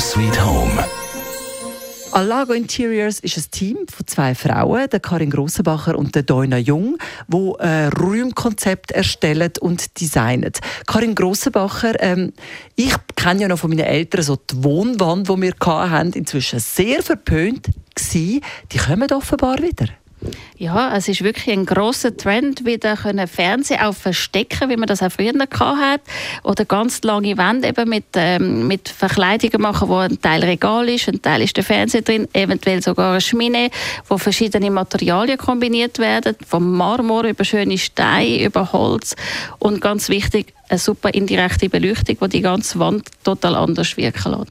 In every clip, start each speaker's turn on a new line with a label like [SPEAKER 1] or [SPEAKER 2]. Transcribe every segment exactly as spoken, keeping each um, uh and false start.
[SPEAKER 1] Sweet Home.
[SPEAKER 2] Allago Interiors ist ein Team von zwei Frauen, der Karin Grossenbacher und der Doina Jung, die ein Räumkonzept erstellen und designen. Karin Grossenbacher, ähm, ich kenne ja noch von meinen Eltern so die Wohnwand, die wir hatten, inzwischen sehr verpönt gewesen. Die kommen offenbar wieder.
[SPEAKER 3] Ja, es ist wirklich ein grosser Trend, wieder können Fernsehen auch verstecken, wie man das auch früher hatte. Oder ganz lange Wände eben mit, ähm, mit Verkleidungen machen, wo ein Teil Regal ist, ein Teil ist der Fernseher drin, eventuell sogar eine Schmine, wo verschiedene Materialien kombiniert werden, vom Marmor über schöne Steine, über Holz und ganz wichtig, eine super indirekte Beleuchtung, die die ganze Wand total anders wirken lässt.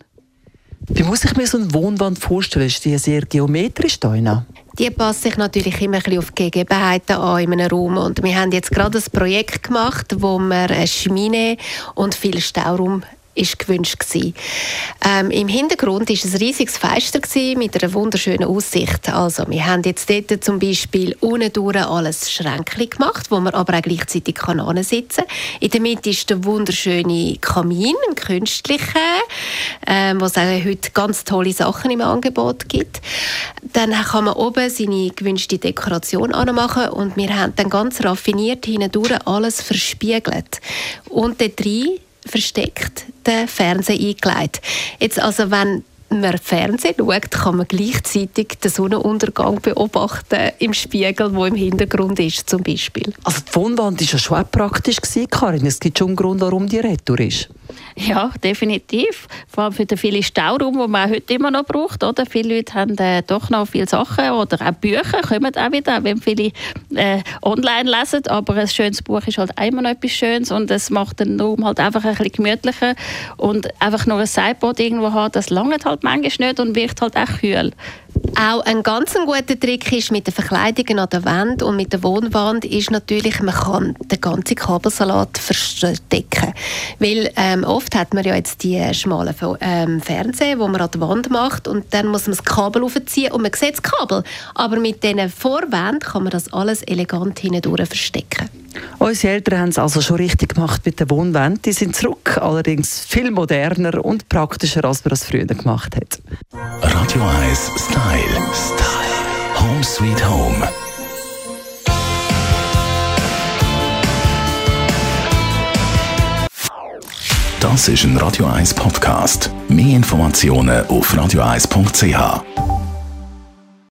[SPEAKER 2] Wie muss ich mir so eine Wohnwand vorstellen? Ist die sehr geometrisch, Doina?
[SPEAKER 4] Die passt sich natürlich immer ein bisschen auf die Gegebenheiten an in einem Raum. Und wir haben jetzt gerade ein Projekt gemacht, wo wir eine Schmine und viel Stauraum ist gewünscht gewesen. Ähm, Im Hintergrund war ein riesiges Fenster mit einer wunderschönen Aussicht. Also, wir haben jetzt dort zum Beispiel unten durch alles Schränkchen gemacht, wo man aber auch gleichzeitig hinsitzen kann. In der Mitte ist der wunderschöne Kamin, ein künstlicher, ähm, wo es auch heute ganz tolle Sachen im Angebot gibt. Dann kann man oben seine gewünschte Dekoration anmachen und wir haben dann ganz raffiniert hindurch alles verspiegelt. Und dort rein versteckt den Fernseher eingelegt. Jetzt also, wenn man Fernsehen schaut, kann man gleichzeitig den Sonnenuntergang beobachten im Spiegel, der im Hintergrund ist, zum Beispiel.
[SPEAKER 2] Also die Wohnwand war ja schon auch praktisch, Karin. Es gibt schon einen Grund, warum die retour ist.
[SPEAKER 3] Ja, definitiv. Vor allem für den vielen Stauraum, den man heute immer noch braucht. Oder? Viele Leute haben äh, doch noch viele Sachen oder auch Bücher kommen auch wieder, wenn viele äh, online lesen. Aber ein schönes Buch ist halt immer noch etwas Schönes und es macht den Raum halt einfach ein bisschen gemütlicher. Und einfach nur ein Sideboard irgendwo haben, das langt halt manchmal nicht und wirkt halt auch kühl.
[SPEAKER 4] Auch ein ganz guter Trick ist mit den Verkleidungen an der Wand und mit der Wohnwand ist natürlich, man kann den ganzen Kabelsalat verstecken. Weil ähm, oft hat man ja jetzt die schmalen ähm, Fernseher, die man an der Wand macht und dann muss man das Kabel aufziehen und man sieht das Kabel. Aber mit diesen Vorwänden kann man das alles elegant hindurch verstecken.
[SPEAKER 2] Unsere Eltern haben es also schon richtig gemacht mit der Wohnwand. Die sind zurück, allerdings viel moderner und praktischer, als man das früher gemacht hat.
[SPEAKER 1] Radio eins Style. Style. Home Sweet Home. Das ist ein Radio eins Podcast. Mehr Informationen auf radio eins punkt c h.